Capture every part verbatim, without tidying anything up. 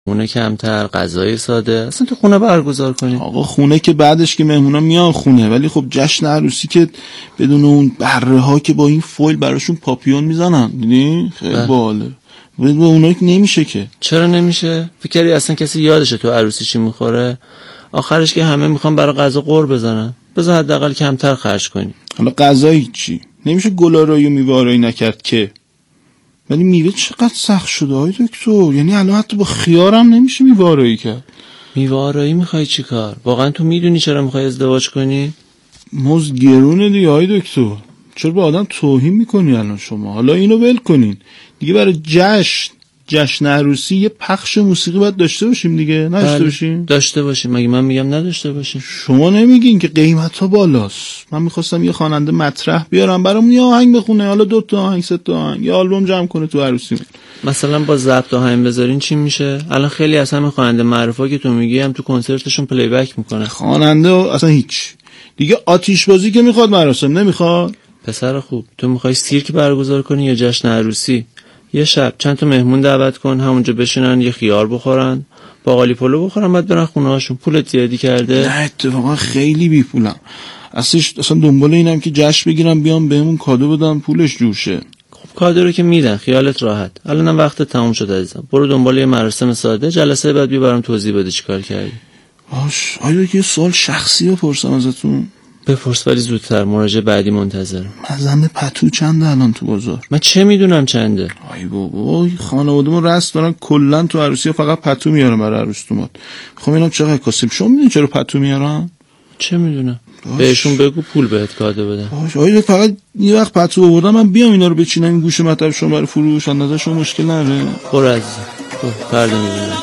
خونه کمتر، غذای ساده، اصلا تو خونه برگزار کنیم. آقا خونه که بعدش که مهمونا میان خونه، ولی خب جشن عروسی که بدون اون بره ها که با این فویل براشون پاپیون میزنن، دیدی؟ خیلی باحاله. به اونایی که نمیشه که. چرا نمیشه؟ فکری اصلا کسی یادشه تو عروسی چی میخوره؟ آخرش که همه میخوان برای غذا قور بزنن. بذار حداقل کمتر خرج کنی. حالا غذایی چی؟ نمیشه گلارایی و میوه‌آرایی نکرد که. ولی میوه چقدر سخت شده های دکتر، یعنی الان حتی با خیارم نمیشه میوه‌آرایی کرد. میوه‌آرایی میخوای چی کار؟ واقعا تو میدونی چرا میخوای ازدواج کنی؟ مزد گرونه دیگه های دکتر. چرا به آدم توهین میکنی الان شما؟ حالا اینو ول کنین دیگه. برای جشن جشن عروسی یه پخش موسیقی باید داشته باشیم دیگه، نداشته باشیم؟ داشته باشیم. مگه من میگم نداشته باشیم؟ شما نمیگین که قیمتا بالاست. من میخواستم یه خواننده مطرح بیارم برامون یه آهنگ بخونه، حالا دو تا آهنگ، سه تا آهنگ، یه آلبوم جمع کنه تو عروسیمون. مثلا با ضبط آهنگ بذارین چی میشه؟ الان خیلی از همین خواننده معروفا که تو میگی هم تو کنسرتشون پلی بک میکنه. خواننده اصلا هیچ. دیگه آتش بازی که میخواد مراسم نمیخواد. پسر خوب، تو میخوای سیرک برگزار کنی یا جشن عروسی؟ یه شب چند تا مهمون دعوت کن، همونجا بشینن یه خیار بخورن، باقالی پلو بخورن، بعد برن خونه هاشون. پولت زیادی کرده؟ نه اتفاقا خیلی بی پولم. اصلش اصلا دنبال اینم که جشن بگیرم بیام بهمون کادو بدن پولش جور شه. خب کادو رو که میدن، خیالت راحت. الانم وقت تموم شد عزیزم. برو دنبال یه مراسم ساده، جلسه بعد بیا برام توضیح بده چیکار کردی. باش. آیا یه سوال شخصی بپرسم ازتون؟ بپرس ولی زودتر، مراجعه بعدی منتظرم. مزن پتو چنده الان تو بازار؟ من چه میدونم چنده؟ ای بابا خانواده‌مون رسم دارن کلا تو عروسی فقط پتو میارن برای عروسیمون. خب اینم چقدر کاسیم؟ شما میدونی چرا پتو میارن؟ چه میدونم. بهشون بگو پول بهت کاده بدن. باش. آیا فقط یه وقت پتو آوردم من بیام اینا رو بچینم این گوشه مطلب شما برای فروش، اندازه شما مشکل نداره؟ برو عزیزم. برو فردا میبینم.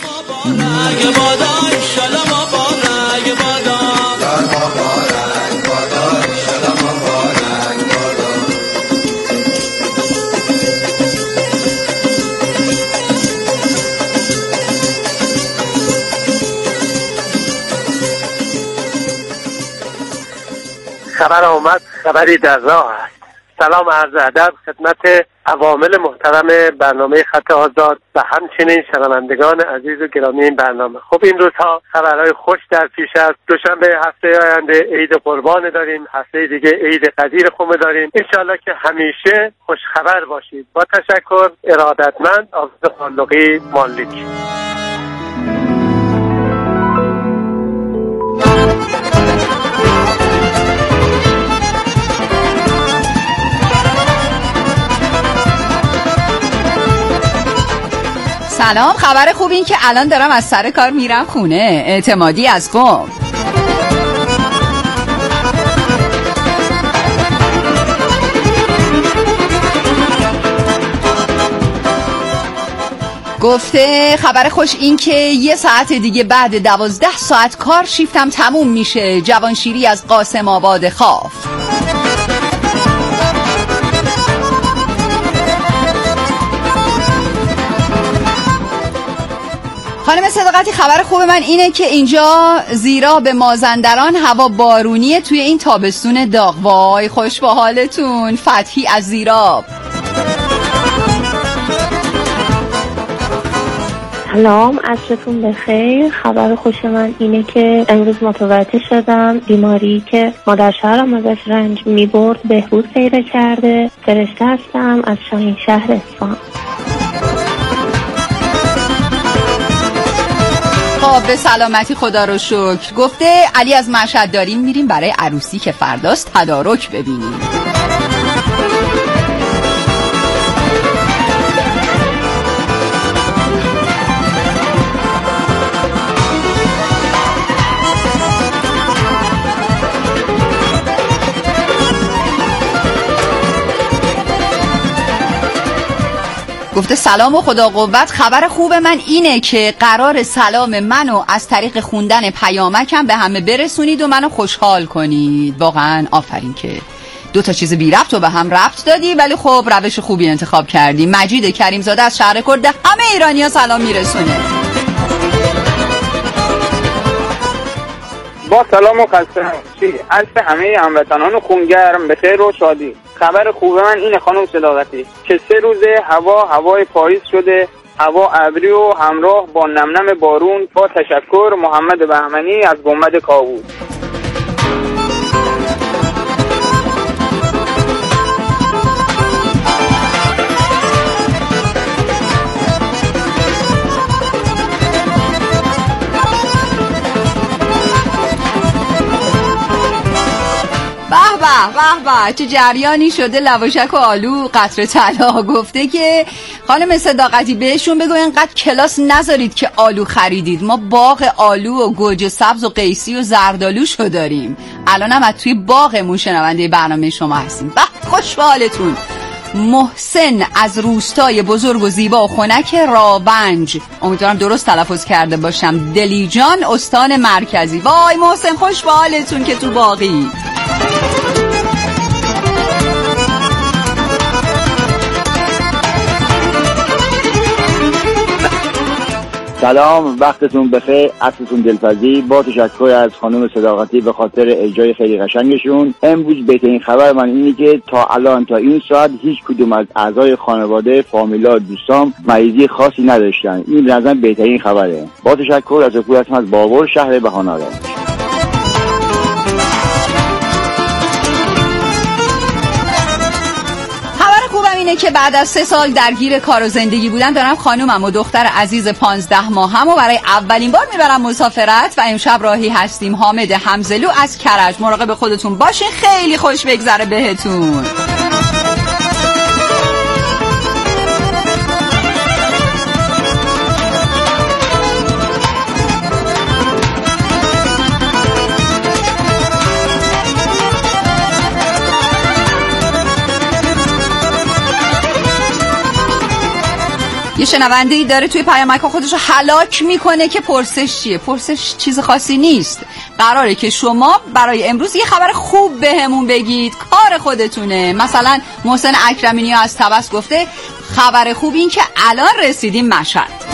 خبر آمد، خبری در راه است. سلام عرض ادب خدمت عوامل محترم برنامه خط آزاد و همچنین شنوندگان عزیز و گرامی این برنامه. خب این روزها خبرهای خوش در پیش است. دوشنبه هفته آینده عید قربان داریم، هفته دیگه عید قدیر خم داریم. انشالله که همیشه خوش خبر باشید. با تشکر، ارادتمند آفز خالقی مالک. سلام، خبر خوب این که الان دارم از سر کار میرم خونه. اعتمادی از قم. گفته خبر خوش این که یه ساعت دیگه بعد دوازده ساعت کار شیفتم تموم میشه. جوانشیری از قاسم آباد خاف. خانم صداقتی خبر خوب من اینه که اینجا زیرا به مازندران هوا بارونیه توی این تابستون داغ. وای خوش با حالتون. فتحی از زیراب. سلام، عصرتون بخیر. خبر خوش من اینه که امروز متوجه شدم بیماری که مادر شوهرم ازش رنج میبرد بهبود پیدا کرده. فرشته هستم از شاهین شهر اصفهان. خب به سلامتی خدا رو شکر. گفته علی از مشهد داریم میریم برای عروسی که فرداست تدارک ببینیم. گفته سلام و خدا قوت. خبر خوب من اینه که قرار سلام منو از طریق خوندن پیامکم به همه برسونید و منو خوشحال کنید. واقعا آفرین که دو تا چیز بی ربط رو به هم ربط دادی، ولی خب روش خوبی انتخاب کردی. مجید کریمزاده از شهر کرد همه ایرانی‌ها سلام میرسونه. با سلام و خسته نباشید از همه هموطنان خونگرم، به خیر و شادی. خبر خوب من اینه خانم صداقتی که سه روزه هوا هوای پاییز شده، هوا ابری و همراه با نمنم بارون. با تشکر، محمد بهمنی از گنبد کاووس. به به به چه جریانی شده. لواشک و آلو قطره طلا گفته که خانم صداقتی بهشون بگو اینقدر کلاس نذارید که آلو خریدید. ما باغ آلو و گوجه سبز و قیسی و زردآلوشو داریم. الانم از توی باغمون شنونده برنامه شما هستیم. به خوش به حالتون. محسن از روستای بزرگ و زیبا و خنک راونج، امیدوارم درست تلفظ کرده باشم، دلیجان استان مرکزی. وای محسن خوش به حالتون که تو باغی. سلام، وقتتون بخیر، عصرتون دلپذیر. با تشکر از خانم صداقتی به خاطر اجرای خیلی قشنگشون. امروز بهترین خبر من اینه که تا الان تا این ساعت هیچ کدوم از اعضای خانواده، فامیلا، دوستام مریضی خاصی نداشتن. این به نظرم بهترین خبره. با تشکر از حکومت از بابر شهر بهاناره. اینه که بعد از سه سال درگیر کار و زندگی بودن دارم خانومم و دختر عزیز پانزده ماهم و برای اولین بار میبرم مسافرت و امشب راهی هستیم. حامد حمزلو از کرج. مراقب خودتون باشین، خیلی خوش بگذره بهتون. یه شنونده‌ای داره توی پیامک‌ها خودشو هلاک میکنه که پرسش چیه؟ پرسش چیز خاصی نیست. قراره که شما برای امروز یه خبر خوب بهمون بگید. کار خودتونه. مثلا محسن اکرمینی از طبس گفته خبر خوب این که الان رسیدیم مشهد.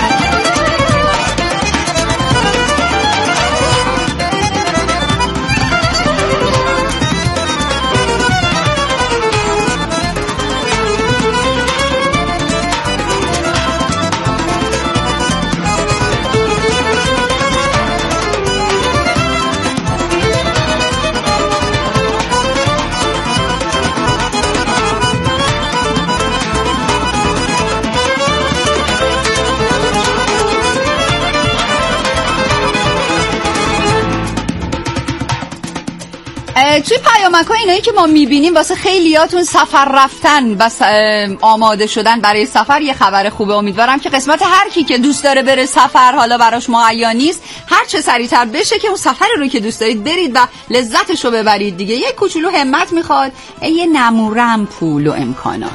توی پیامک‌ها اینایی که ما میبینیم واسه خیلیاتون سفر رفتن و آماده شدن برای سفر یه خبر خوبه. امیدوارم که قسمت هر کی که دوست داره بره سفر، حالا براش معین نیست، هر چه سریعتر بشه که اون سفری رو که دوست دارید برید و لذتش رو ببرید دیگه. یه کوچولو همت میخواد، یه نمورم پول و امکانات.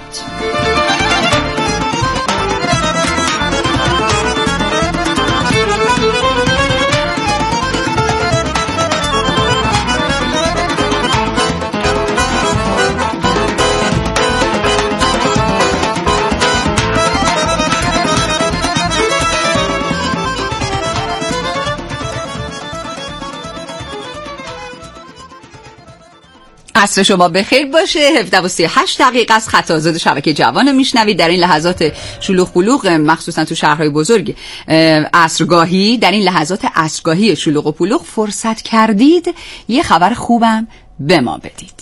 عصر شما بخیر باشه. هفده و سی و هشت دقیقه از خط آزاد شبکه جوان میشنوید. در این لحظات شلوغ پلوغ، مخصوصا تو شهرهای بزرگ عصرگاهی، در این لحظات عصرگاهی شلوغ و پلوغ فرصت کردید یه خبر خوبم به ما بدید.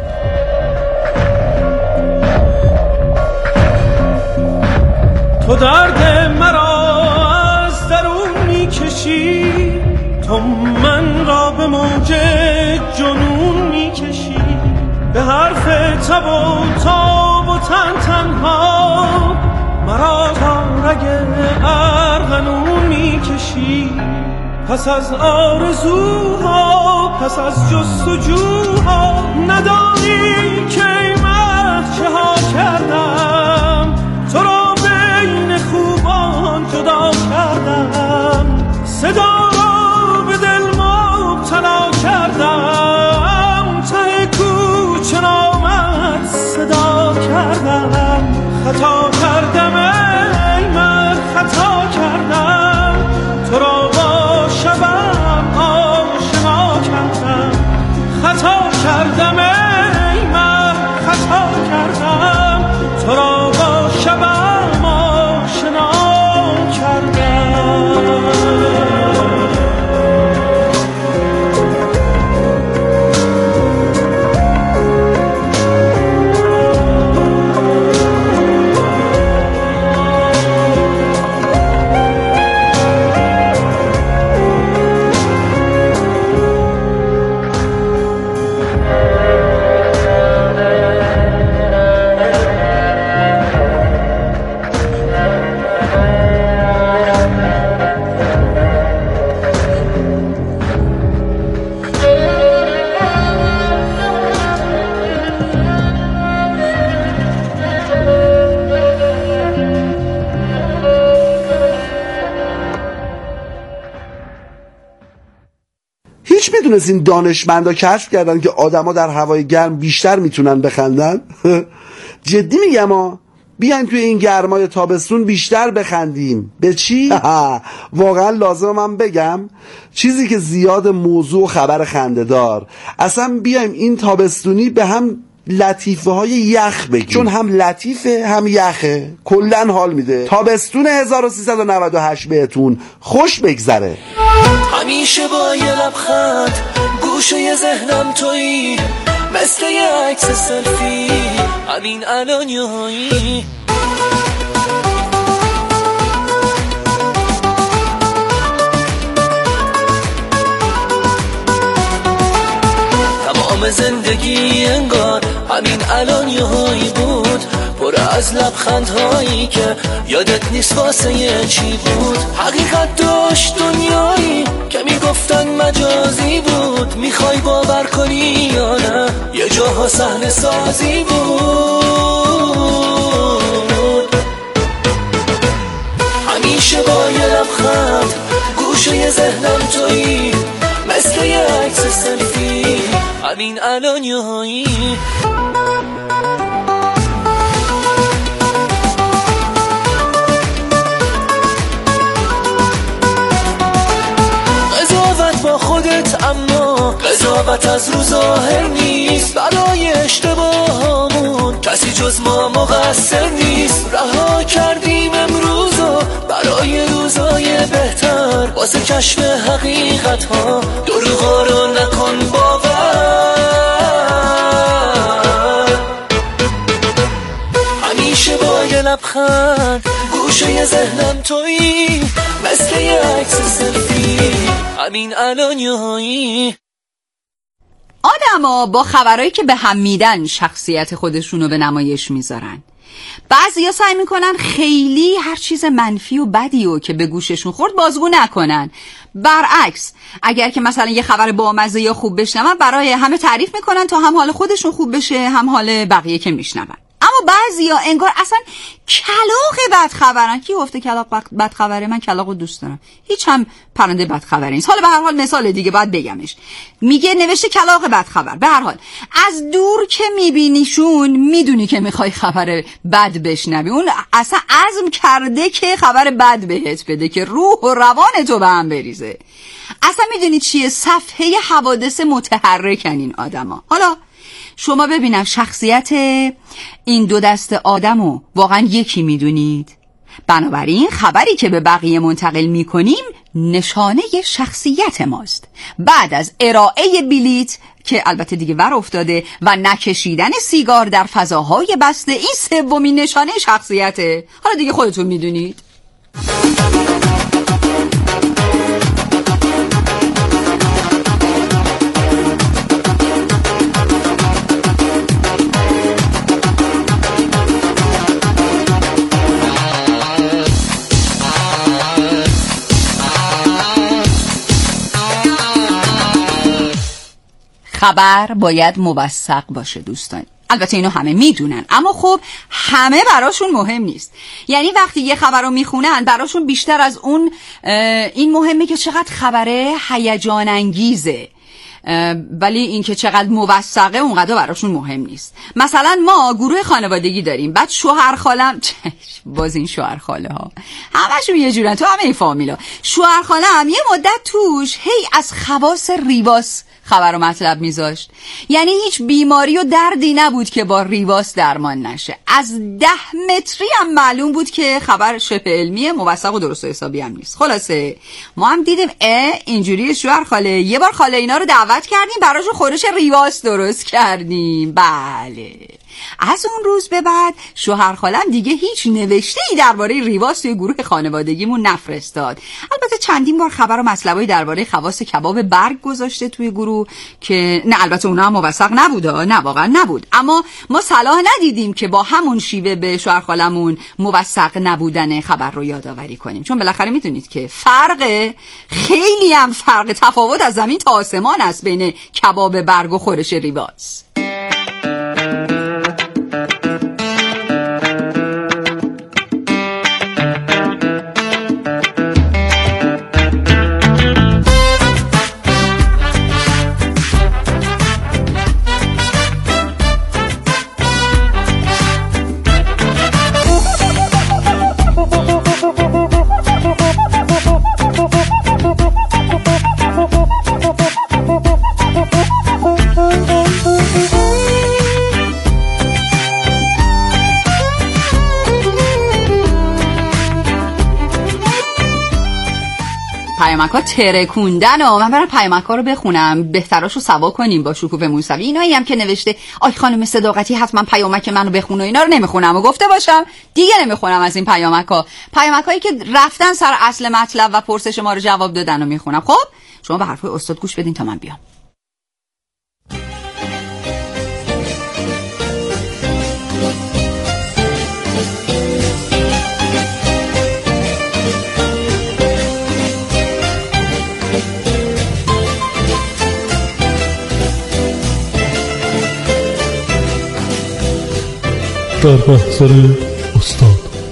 تو درد مرا از درون میکشی، تو من را به موج جنون میکشی، به حرف تب و تاب و تن تنها مرا تا رگ ارغنون میکشی. پس از آرزوها، پس از جستجوها، ندانی که ای مه چه ها کردم، تو را بین خوبان جدا کردم، صدا را به دل مبتلا کردم، ته کوچه نامت صدا کردم، خطا کردم ای من خطا کردم، تو را با شبم آشنا کردم، خطا کردم ای من خطا کردم، تو را هیچ میدونستین دانشمندا کشف کردن که آدما در هوای گرم بیشتر میتونن بخندن؟ جدی میگم ها، بیاین توی این گرمای تابستون بیشتر بخندیم. به چی؟ واقعا لازم من بگم چیزی که زیاد موضوع و خبر خنده‌دار. اصلا بیایم این تابستونی به هم لطیفه های یخ بگیم، چون هم لطیفه هم یخه، کلن حال میده. تابستون هزار و سیصد و نود و هشت بهتون خوش بگذره. همیشه با یه لبخند گوشه ذهنم تویی، مثل یه عکس سلفی همین الان یهایی. تمام زندگی انگار همین الان یهایی بود، پر از لبخندهایی که یادت نیست واسه یه چی بود. حقیقت داشت دنیایی که میگفتن مجازی بود، میخوای باور کنی یا نه یه جاها صحنه سازی بود. همیشه با یه لبخند گوشه ذهنم تویی، مثل یه عکس سلفی همین الان یهایی. قضاوت با خودت، اما قضاوت از رو ظاهر نیست. برای اشتباهامون کسی جز ما مقصر نیست. رها کردیم امروزو برای روزای بهتر، واسه کشف حقیقت ها دروغا رو نکن باور. همیشه با یه لبخند گوشه ذهنم تویی، مثل یه عکس سلفی همین الان یهایی. آدما با خبرایی که به هم میدن شخصیت خودشونو به نمایش میذارن. بعضیا سعی میکنن خیلی هر چیز منفی و بدیو که به گوششون خورد بازگو نکنن. برعکس، اگر که مثلا یه خبر بامزه یا خوب بشنون برای همه تعریف میکنن تا هم حال خودشون خوب بشه هم حال بقیه که میشنون. اما بعضیا انگار اصلا کلاغ بد خبرن. کی گفته کلاغ بد خبره؟ من کلاغو دوست دارم، هیچ هم پرنده بد خبری نیست. حالا به هر حال مثال دیگه باید بگمش. میگه نوشته کلاغ بد خبر. به هر حال از دور که میبینیشون میدونی که میخوای خبر بد بشنوی. اون اصلا عزم کرده که خبر بد بهت بده که روح و روان تو به هم بریزه. اصلا میدونی چیه؟ صفحه حوادث متحرکن این آدما. حالا شما ببینم شخصیت این دو دست آدمو واقعا یکی میدونید؟ بنابراین خبری که به بقیه منتقل میکنیم نشانه شخصیت ماست. بعد از ارائه بلیت که البته دیگه ور افتاده و نکشیدن سیگار در فضاهای بسته، این سومین نشانه شخصیته. حالا دیگه خودتون میدونید. خبر باید موثق باشه دوستان. البته اینو همه میدونن، اما خب همه براشون مهم نیست. یعنی وقتی یه خبر رو میخونن براشون بیشتر از اون این مهمه که چقدر خبره هیجان انگیزه، ولی این که چقدر موثقه اونقدر براشون مهم نیست. مثلا ما گروه خانوادگی داریم، بعد شوهر خالم باز این شوهر خاله ها همشون یه جورن تو همه این فامیلا. شوهر خالم یه مدت توش هی از خواص ریواس خبر و مطلب میذاشت. یعنی هیچ بیماری و دردی نبود که با ریواس درمان نشه. از ده متری هم معلوم بود که خبر شبه علمیه، موثق و درست و حسابی هم نیست. خلاصه ما هم دیدیم اه اینجوری شوهر خاله. یه بار خاله اینا رو دعوت کردیم، براشون خورش ریواس درست کردیم. بله، از اون روز به بعد شوهر خالم دیگه هیچ نوشته‌ای درباره ریواس توی گروه خانوادگیمون نفرستاد. البته چندین بار خبر و مطلبای درباره خواص کباب برگ گذاشته توی گروه که نه، البته اونها هم موثق نبود، نه واقعا نبود. اما ما صلاح ندیدیم که با همون شیوه به شوهر خالمون موثق نبودن خبر رو یادآوری کنیم، چون بالاخره میدونید که فرق، خیلی هم فرق، تفاوت از زمین تا آسمان است بین کباب برگ و خورش ریواس. پیامک‌ها ترکوندن و من برم پیامک‌ها رو بخونم، بهتراشو سوا کنیم با شکوفه موسوی. اینایی هم که نوشته آی خانم صداقتی حتما پیامک منو بخون و اینا رو نمیخونم و گفته باشم دیگه نمیخونم از این پیامک‌ها. پیامک‌هایی که رفتن سر اصل مطلب و پرسش ما رو جواب دادن و میخونم. خب شما به حرفای استاد گوش بدین تا من بیام. در محضر استاد.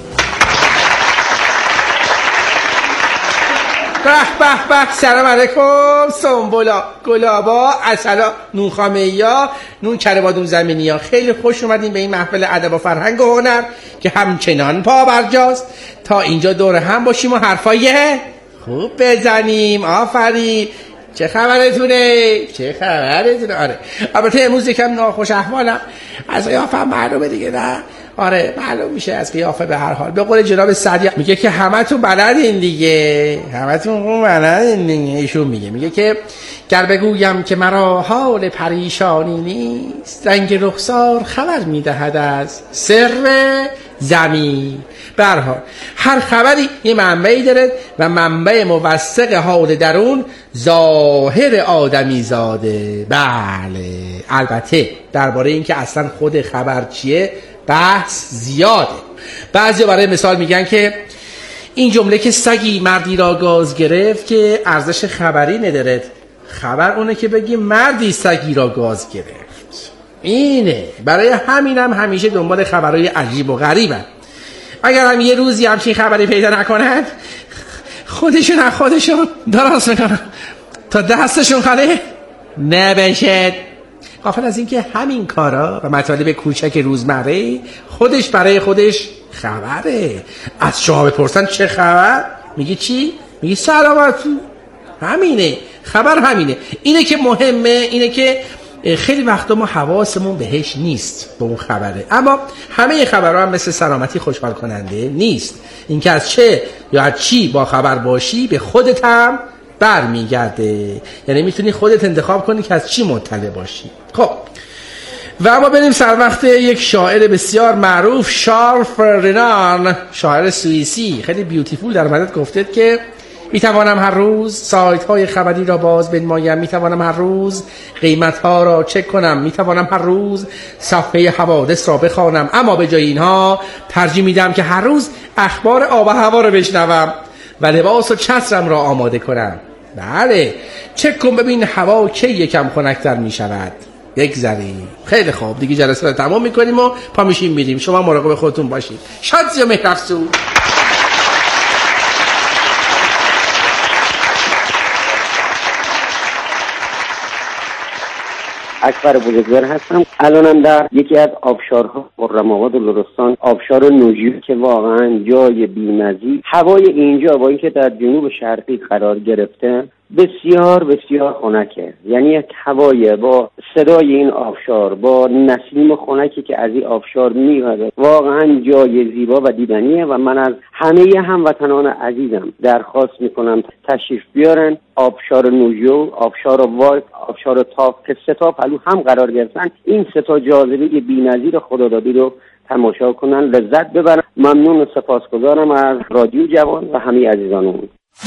به به به سلام علیکم. سنبولا، گلابا، عسلا، نون خامه‌یا، نون کره بادوم زمینی ها. خیلی خوش اومدین به این محفل ادب و فرهنگ و هنر که همچنان پا برجاست تا اینجا دور هم باشیم و حرفای خوب بزنیم. آفرین. چه خبرتونه؟ چه خبرتونه؟ آره البته امروز یکم ناخوش احوالم، از قیافم معلومه دیگه. نه آره معلوم میشه از قیافه. به هر حال به قول جناب سعدی میگه که همتون بلدین دیگه، همتون خوب بلدین دیگه. ایشون میگه میگه که گر بگویم که مرا حال پریشانی نیست، رنگ رخسار خبر میدهد از سر زمین. به هر حال هر خبری یه منبعی داره و منبع موثق حال درون ظاهر آدمی زاده. بله البته درباره این که اصلا خود خبر چیه بحث زیاده. بعضی برای مثال میگن که این جمله که سگی مردی را گاز گرفت که ارزش خبری نداره، خبر اونه که بگی مردی سگی را گاز گرفت. اینه برای همینم هم همیشه دنبال خبرهای عجیب و غریبن. اگر هم یه روزی همچین خبری پیدا نکنن خودشون هم خودشون درست میکنن تا دستشون خالی نبشه. غافل از این که همین کارا و مطالب کوچک روزمره خودش برای خودش خبره. از شما بپرسن چه خبر میگی چی؟ میگی سلامتی. همینه خبر، همینه. اینه که مهمه، اینه که خیلی وقتا ما حواسمون بهش نیست به اون خبره. اما همه خبرها هم مثل سلامتی خوشحال کننده نیست. اینکه از چه یا از چی با خبر باشی به خودت هم بر میگرده. یعنی میتونی خودت انتخاب کنی که از چی مطلع باشی. خب و اما بریم سر وقت یک شاعر بسیار معروف، شارل فردیناند، شاعر سوئیسی. خیلی بیوتیفول در مدد گفته که میتوانم هر روز سایت های خبری را باز بنمایم، میتوانم هر روز قیمت ها را چک کنم، میتوانم هر روز صفحه حوادث را بخوانم، اما به جای اینها ترجیح میدم که هر روز اخبار آب و هوا را بشنوم و لباس و چترم را آماده کنم. بله چک کن ببین هوا کی یکم خنک‌تر میشود. بگذاریم. خیلی خوب دیگه جلسه رو تمام میکنیم و پا میشیم میریم. شما مراقب خودتون باشید. شادی و مهرافزون. اکبر بزرگوار هستم. الانم در یکی از آبشارها خرم‌آباد و لرستان، آبشار نوجیو که واقعا جای بی‌نظیر. هوای اینجا با اینکه در جنوب شرقی قرار گرفته بسیار بسیار خنکه. یعنی یک هوای با صدای این آبشار، با نسیم خنکی که از این آبشار میاد، واقعا جای زیبا و دیدنیه و من از همه هموطنان عزیزم درخواست میکنم تشریف بیارن آبشار نوجیو، آبشار وایت، آبشار تاف که سه تا پلو هم قرار گرفتن. این سه تا جاذبه بی‌نظیر خدادادی رو تماشا کنن، لذت ببرن. ممنون و سپاسگزارم از رادیو جوان و همه عزیزانمون.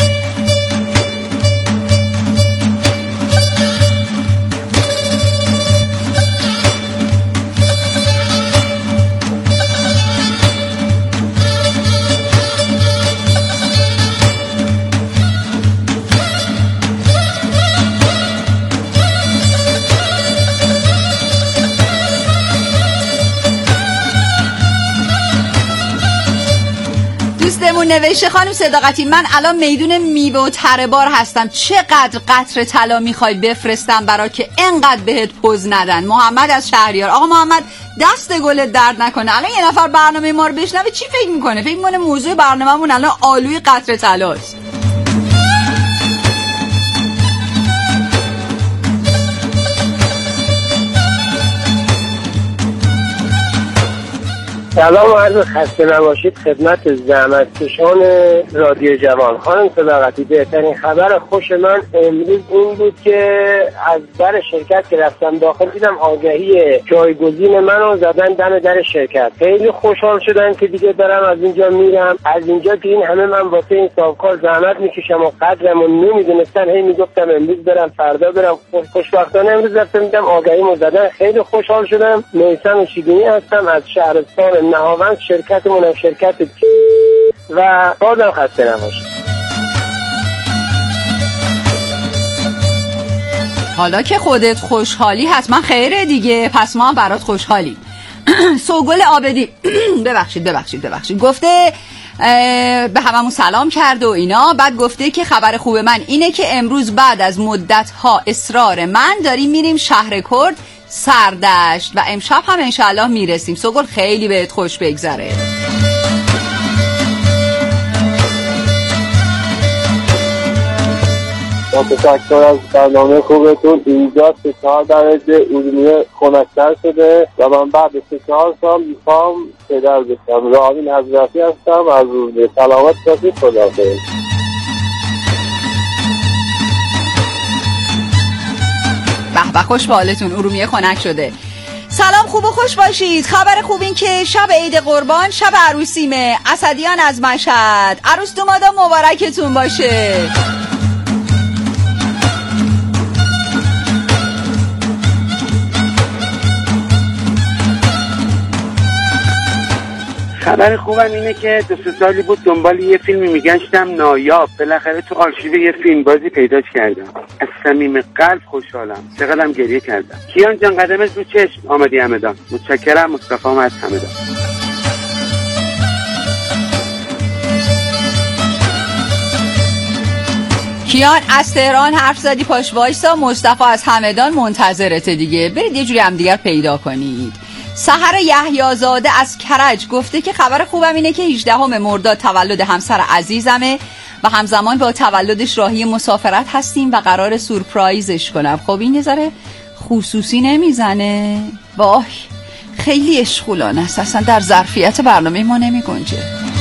نوشته خانم صداقتی من الان میدون میوه و تره بار هستم، چقدر قطر طلا میخوای بفرستم برای که انقدر بهت پوز ندن؟ محمد از شهریار. آقا محمد دست گلت درد نکنه. الان یه نفر برنامه ما رو بشنوه چی فکر میکنه؟ فکر میکنه موضوع برنامه‌مون الان آلوی قطر طلاست. سلام و عرض خسته نباشید خدمت زحمتکشان رادیو جوان. خانم صداقتی، بهترین خبر خوش من امروز این بود که از در شرکت که رفتم داخل دیدم آگهی جایگزین منو زدن دم در شرکت. خیلی خوشحال شدم که دیگه دارم از اینجا میرم. از اینجا که این همه من واسه این صاحبکار زحمت میکشم و قدرمو نمیدونستن، هی میگفتم امروز برم فردا برم. خوشبختانه امروز رفتم دیدم آگهیمو زدن. خیلی خوشحال شدم. میثم شیدینی هستم از شهرستان نهاوند. شرکتمون هم شرکت و بازم خسته نباشید. حالا که خودت خوشحالی حتما خیره دیگه، پس ما هم برات خوشحالی. سوگل عابدی ببخشید ببخشید ببخشید گفته به هممون سلام کرد و اینا، بعد گفته که خبر خوب من اینه که امروز بعد از مدت‌ها اصرار من داریم میریم شهر کرد سردشت و امشب هم انشالله میرسیم. سوگل خیلی بهت خوش بگذره. با تشکر از برنامه خوبتون. اینجا سه چهار درجه ارومیه خنک‌تر شده و من بعد سه چهار سال میخوام پدر بشم. راهین حضرتی هستم از ارومیه. سلامت باشید. خداحافظ. به به خوش به حالتون. ارومیه خنک شده. سلام، خوب و خوش باشید. خبر خوب این که شب عید قربان شب عروسیمه. اسدیان از مشهد. عروس دومادا مبارکتون باشه. خبر خوبم اینه که دو سه سالی بود دنبال یه فیلمی میگشتم نایاب، بالاخره تو آرشیو یه فیلم بازی پیداش کردم. از صمیم قلب خوشحالم. چقدرم گریه کردم. کیان جان قدمت رو چشم آمدی همدان. متشکرم. مصطفی از همدان. کیان از تهران حرف زدی پاش وایسا. مصطفی از همدان منتظرته دیگه. برید یه جوری هم دیگر پیدا کنید. سحر یحیی‌زاده از کرج گفته که خبر خوبم اینه که هجدهم مرداد تولد همسر عزیزمه و همزمان با تولدش راهی مسافرت هستیم و قرار سورپرایزش کنم. خب این نظره خصوصی نمیزنه؟ وای خیلی اشغولانه است، اصلا در ظرفیت برنامه ما نمی گنجه.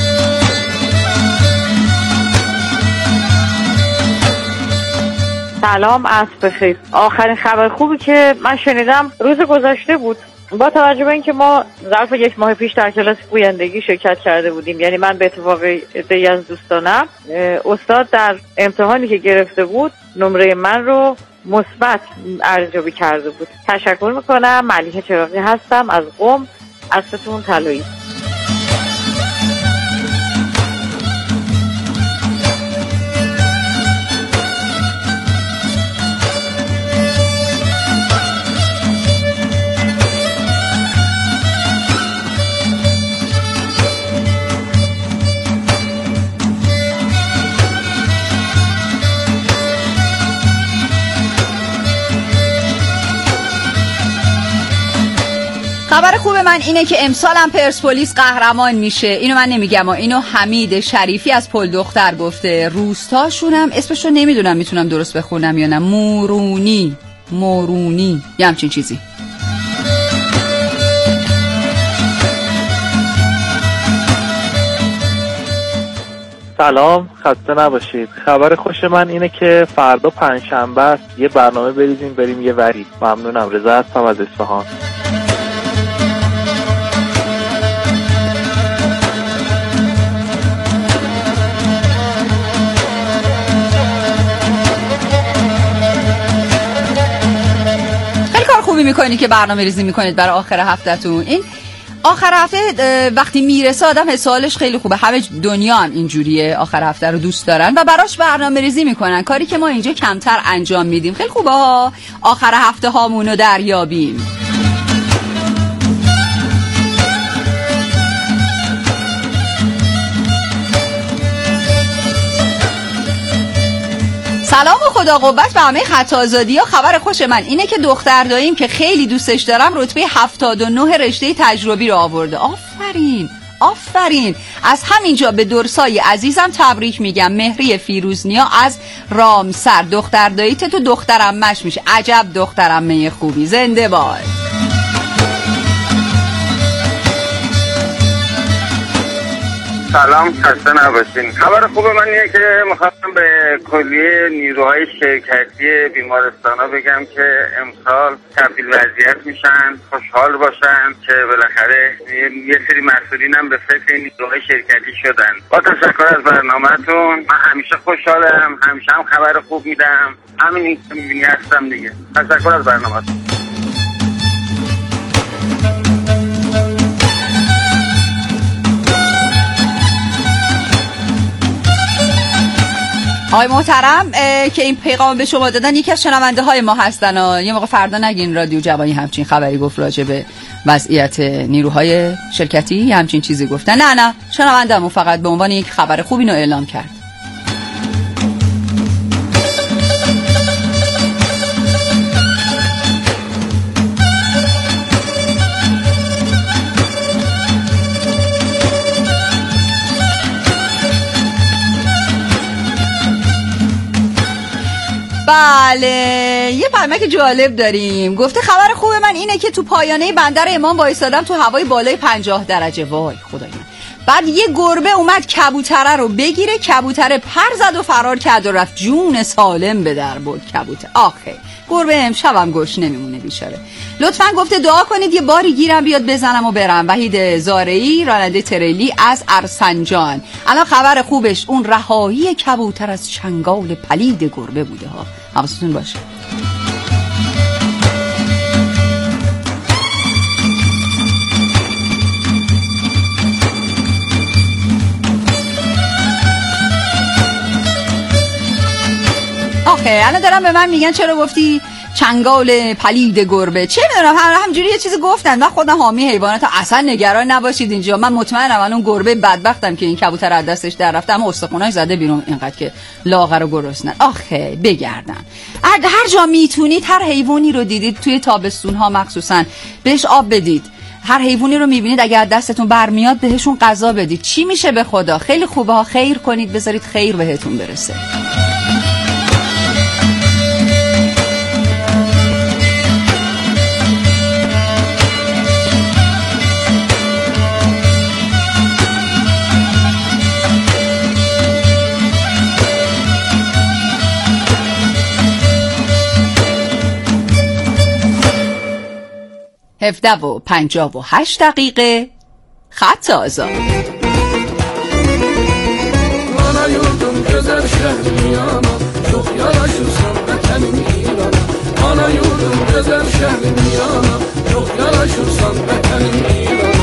سلام، عصر بخیر. آخرین خبر خوبی که من شنیدم روز گذشته بود. با توجه به اینکه ما ظرف یک ماه پیش در کلاس گویندگی شرکت کرده بودیم، یعنی من به اتفاق عده‌ای از دوستانم، استاد در امتحانی که گرفته بود نمره من رو مثبت ارزیابی کرده بود. تشکر میکنم. ملیحه چراغی هستم از قم. عصرتون طلایی. خبر خوب من اینه که امسالم پرسپولیس قهرمان میشه. اینو من نمیگم، اینو حمید شریفی از پل دختر گفته. روستاشونم اسمشو نمیدونم میتونم درست بخونم یا نه. مورونی مورونی یه همچین چیزی. سلام، خسته نباشید. خبر خوش من اینه که فردا پنجشنبه است، یه برنامه بریزیم بریم یه وری. ممنونم. رضا هستم از اصفهان. خوبی میکنی که برنامه ریزی میکنید برای آخر هفتهتون. این آخر هفته وقتی میرسه آدم حسالش خیلی خوبه. همه دنیا هم اینجوریه، آخر هفته رو دوست دارن و براش برنامه ریزی میکنن، کاری که ما اینجا کمتر انجام میدیم. خیلی خوبه ها آخر هفته هامونو دریابیم. سلام و خدا قوت به همه خط آزادی ها. خبر خوش من اینه که دختر داییم که خیلی دوستش دارم رتبه هفتاد و نه رشته تجربی رو آورده. آفرین آفرین. از همینجا به درسای عزیزم تبریک میگم. مهری فیروزنیا از رامسر. دختر داییت تو دخترمش میشه. عجب دخترمه خوبی. زنده باد. سلام، خسته نباشین. خبر خوب من اینه که میخواستم به کلیه نیروهای شرکتی بیمارستانا بگم که امسال تبدیل وضعیت میشن، خوشحال باشن که بالاخره یه سری مسئولین هم به فکر نیروهای شرکتی شدن. با تشکر از برنامه‌تون. من همیشه خوشحالم، همیشه هم خبر خوب میدم. همین که میبینی هستم دیگه. تشکر از برنامه‌تون. آقای محترم که این پیغام به شما دادن یکی از شنونده های ما هستن ها. یه موقع فردا نگین رادیو جوانی همچین خبری گفت راجع به وضعیت نیروهای شرکتی همچین چیزی گفتن. نه نه شنونده‌مون فقط به عنوان یک خبر خوب اینو اعلام کرد. بله یه پیامک جالب داریم. گفته خبر خوب من اینه که تو پایانه بندر امام وایسادم تو هوای بالای پنجاه درجه. وای خدای من. بعد یه گربه اومد کبوتره رو بگیره، کبوتره پر زد و فرار کرد و رفت. جون سالم به در برد کبوتر. آخه گربه امشبم گوش نمیمونه بیچاره. لطفاً گفته دعا کنید یه باری گیرم بیاد بزنم و برم. وحید زارعی راننده تریلی از ارسنجان. الان خبر خوبش اون رهایی کبوتر از چنگال پلید گربه بوده ها. حواستون باشه. آخه الان دارم به من میگن چرا گفتی چنگال پلید گربه. چه میدونم هم همجوری یه چیزی گفتن. من خودم حامی حیوانات اصلا نگران نباشید اینجا. من مطمئنم الان گربه بدبختم که این کبوتر از دستش در رفته اما استخوناش زده بیرون اینقدر که لاغر و گرسنه. آخه بگردن هر جا میتونید هر حیوانی رو دیدید توی تابستون ها مخصوصا بهش آب بدید. هر حیوانی رو میبینید اگر دستتون برمیاد بهشون غذا بدید. چی میشه به خدا خیلی خوبه ها. خیر کنید بذارید خیر بهتون برسه. هفده و پنجاه و هشت دقیقه خط آزاد. Ana yurdum güzel şehrim yana, çok yaraşırsan vatanım İran'a. Ana yurdum güzel şehrim yana, çok yaraşırsan vatanım İran'a.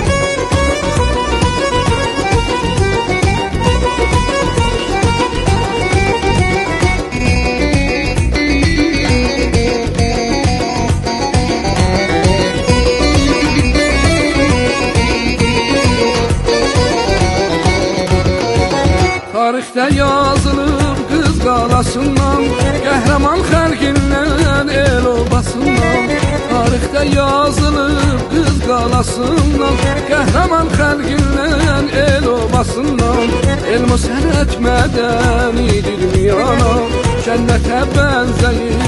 Tarixdə yazılır qız qalasından, qəhrəman xəlqindən el obasından. Tarixdə yazılır qız qalasından, qəhrəman xəlqindən el obasından. Elm sənət mədənidir miyana, cənnətə bənzəyir